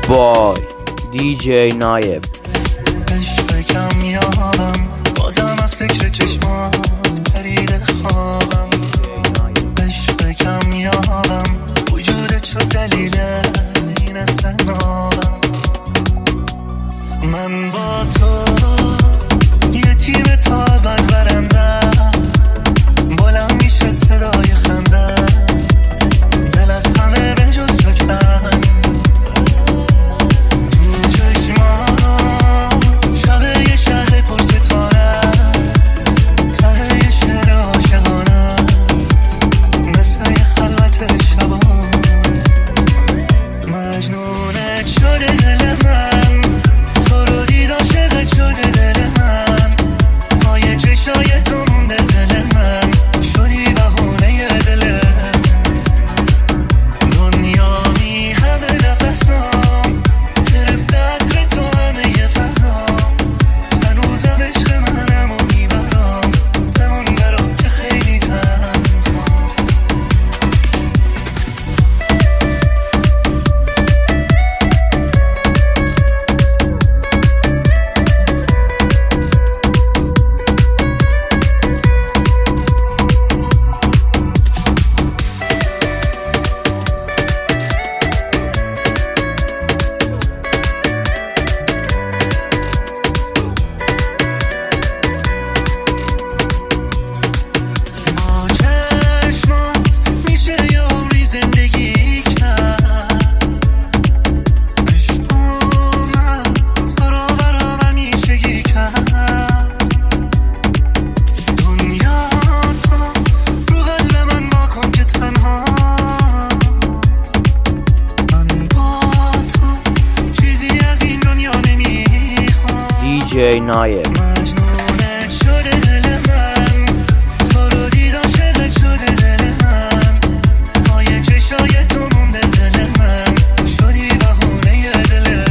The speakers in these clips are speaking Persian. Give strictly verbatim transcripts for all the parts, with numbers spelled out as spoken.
بای دی جی نایب. عشق کم یادم بازم از فکر چشمان پرید خوابم. عشق کم یادم وجودت شد دلیل این استنابم. من با تو یه تیم تا ابد برندم. بلند میشه صدای خندم. دل از همه به جز تو کن. تو چشمان شب یه شهر پر ستاره، ته یه شعر عاشقانه مثل یه خلوت شبان. مجنونت شده دل من، تو رو دید عاشقت شده دل من. پای چشای تو مونده دل من، شدی بهونه دل. دنیا می همه نفسام، گرفته عطر تو همه یه فضام. هنوزم عشق منم و میبرام، بمون برام که خیلی تنها. دی جی نایب. مجنونت شده دل من، تو رو دید عاشقت شده دل من. پای چشای تو مونده دل من، شدی بهونه دل.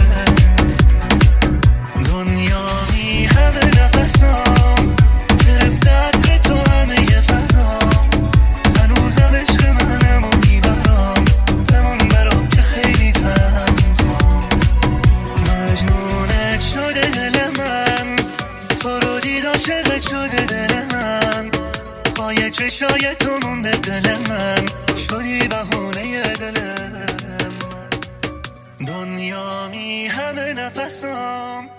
دنیا می همه نفسام، گرفته عطر تو همه یه فضام. هنوزم عشق منم و میبرام، بمون برام که خیلی تنها. مجنونت شده دل من، تو رو دید عاشقت شده دل من. پای چشای تو مونده دل من، شدی بهونه دل من. دنیا می همه نفسام،